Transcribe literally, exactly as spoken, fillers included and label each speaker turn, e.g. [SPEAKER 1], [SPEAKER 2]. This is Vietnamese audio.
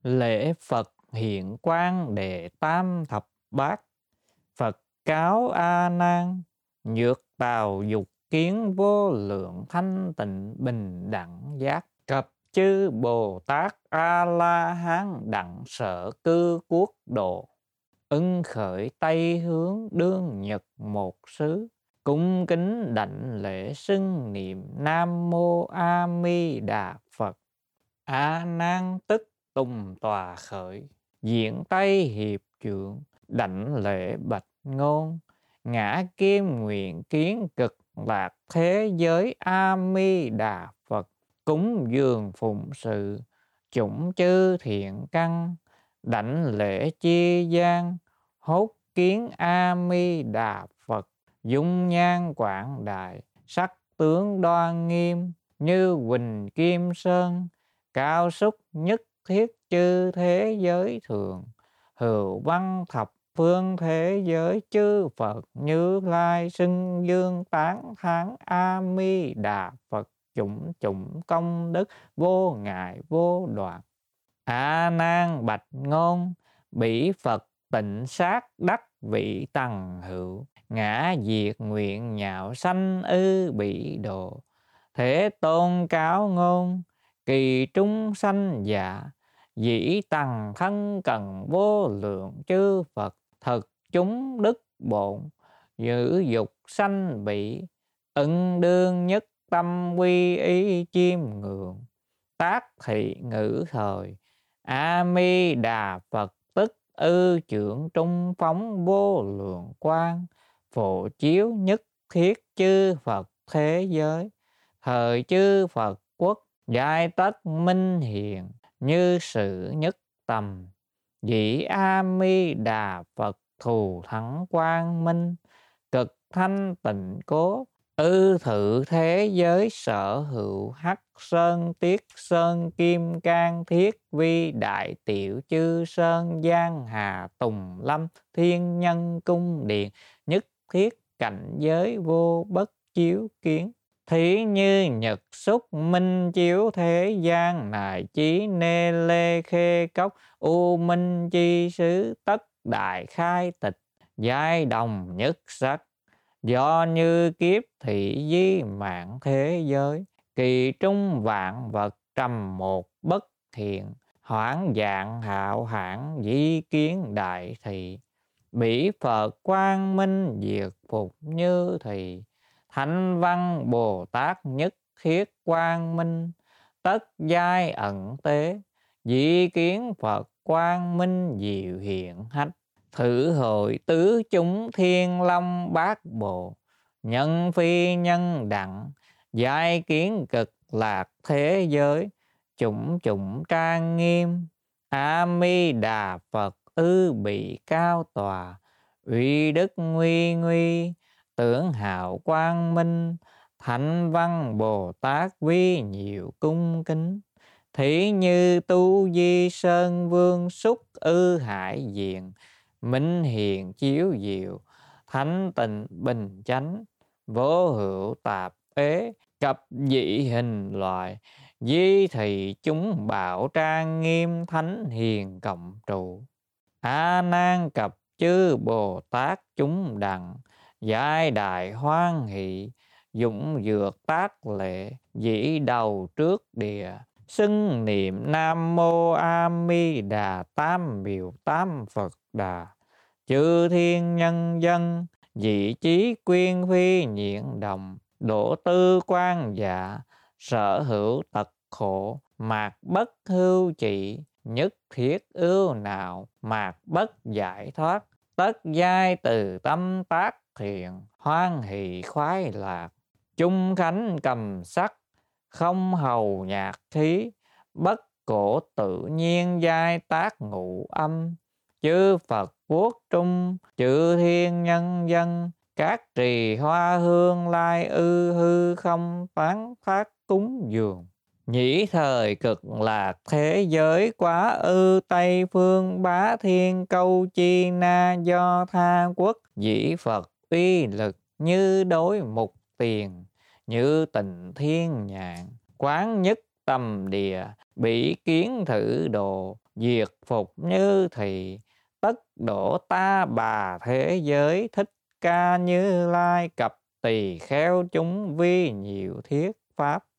[SPEAKER 1] Lễ Phật hiện quang đệ tam thập bát. Phật cáo A Nan, nhược tào dục kiến vô lượng thanh tịnh bình đẳng giác. Cập chư Bồ Tát A La Hán đặng sở cư quốc độ. Ưng khởi Tây hướng đương nhật một xứ. Cung kính đảnh lễ xưng niệm Nam Mô A Mi Đà Phật. A Nan tức tùng tòa khởi, diện Tây hiệp trượng, đảnh lễ bạch ngôn. Ngã kim nguyện kiến cực lạc thế giới A Mi Đà Phật. Cúng dường phụng sự, chủng chư thiện căn, đảnh lễ chi gian, hốt kiến A Mi Đà Phật. Dung nhan quảng đại, sắc tướng đoan nghiêm, như huỳnh kim sơn, cao súc nhất thiết chư thế giới thường. Hữu văn thập phương thế giới chư Phật Như Lai xưng dương tán thán A Mi Đà Phật. Chủng chủng công đức vô ngại vô đoạn. A Nan bạch ngôn, bỉ Phật tịnh sát đắc vị tầng hữu. Ngã diệt nguyện nhạo sanh ư bỉ độ. Thế tôn cáo ngôn, kỳ trung sanh dạ, dĩ tầng thân cần vô lượng chư Phật. Thực chúng đức bổn, giữ dục sanh bỉ. Ưng đương nhất tâm quy y chiêm ngưỡng. Tác thị ngữ thời, A Mi Đà Phật tức ư trưởng trung phóng vô lượng quang. Phổ chiếu nhất thiết chư Phật thế giới. Thời chư Phật quốc, giai tất minh hiền, như sự nhất tầm. Dĩ A Mi Đà Phật thù thắng quang minh, cực thanh tịnh cố. Ư thử thế giới sở hữu hắc sơn tiết sơn kim cang thiết vi đại tiểu chư sơn giang hà tùng lâm thiên nhân cung điện. Nhất thiết cảnh giới vô bất chiếu kiến. Thí như nhật xúc minh chiếu thế gian này. Chí nê lê khê cốc u minh chi xứ tất đại khai tịch. Giai đồng nhất sắc, do như kiếp thị di mạng thế giới. Kỳ trung vạn vật trầm một bất thiện. Hoảng dạng hạo hãn di kiến đại thị. Bỉ Phật quang minh diệt phục như thị. Thánh văn Bồ Tát nhất thiết quang minh, tất giai ẩn tế. Di kiến Phật quang minh diệu hiện hách. Thử hội tứ chúng thiên long bát bộ, nhân phi nhân đặng. Giai kiến cực lạc thế giới, chủng chủng trang nghiêm. A Mi Đà Phật ư bị cao tòa, uy đức nguy nguy. Tưởng hào quang minh, thánh văn Bồ Tát quy nhiều cung kính. Thí như tu di sơn vương xúc ư hải diện. Minh hiền chiếu diệu, thánh tịnh bình chánh. Vô hữu tạp ế, cập dị hình loại. Di thị chúng bảo trang nghiêm, thánh hiền cộng trụ. A Nan cập chư Bồ Tát chúng đặng, giai đại hoan hỷ. Dũng dược tác lệ, dĩ đầu trước địa. Xưng niệm Nam Mô A Mi Đà tam biểu tam Phật Đà. Chư thiên nhân dân, dị chí quyên phi nhiện đồng. Độ tư quan dạ, sở hữu tật khổ. Mạc bất hưu trị, nhất thiết ưu nào. Mạc bất giải thoát, tất giai từ tâm tác thiện. Hoan hỷ khoái lạc, chung khánh cầm sắc. Không hầu nhạc thí, bất cổ tự nhiên giai tác ngũ âm. Chư Phật quốc trung, chư thiên nhân dân. Các trì hoa hương lai ư hư không tán phát cúng dường. Nhĩ thời cực lạc thế giới quá ư Tây phương bá thiên câu chi na do tha quốc. Dĩ Phật uy lực như đối mục tiền, như tình thiên nhạn. Quán nhất tầm địa, bỉ kiến thử độ. diệt phục như thị, tất đổ ta bà thế giới. Thích Ca Như Lai cập tỳ kheo chúng vi nhiều thiết pháp.